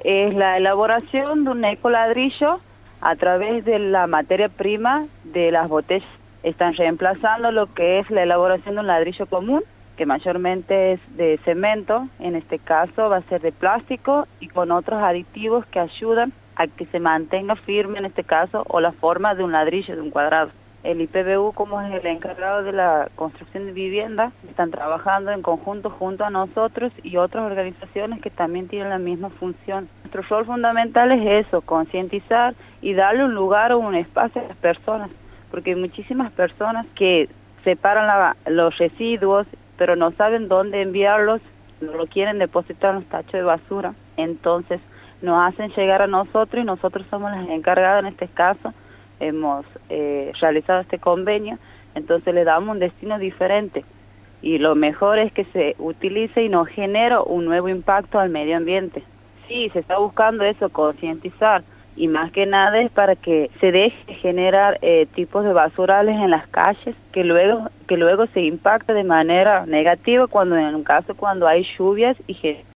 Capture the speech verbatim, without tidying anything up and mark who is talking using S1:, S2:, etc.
S1: Es la elaboración de un ecoladrillo a través de la materia prima de las botellas. Están reemplazando lo que es la elaboración de un ladrillo común, que mayormente es de cemento, en este caso va a ser de plástico y con otros aditivos que ayudan a que se mantenga firme en este caso o la forma de un ladrillo, de un cuadrado. El I P B U, como es el encargado de la construcción de vivienda, están trabajando en conjunto junto a nosotros y otras organizaciones que también tienen la misma función. Nuestro rol fundamental es eso, concientizar y darle un lugar o un espacio a las personas, porque hay muchísimas personas que separan la, los residuos, pero no saben dónde enviarlos, no lo quieren depositar en los tachos de basura, entonces nos hacen llegar a nosotros y nosotros somos las encargadas en este caso. Hemos eh, realizado este convenio, entonces le damos un destino diferente y lo mejor es que se utilice y no genera un nuevo impacto al medio ambiente. Sí, se está buscando eso, concientizar, y más que nada es para que se deje de generar eh, tipos de basurales en las calles que luego que luego se impacta de manera negativa cuando en un caso cuando hay lluvias y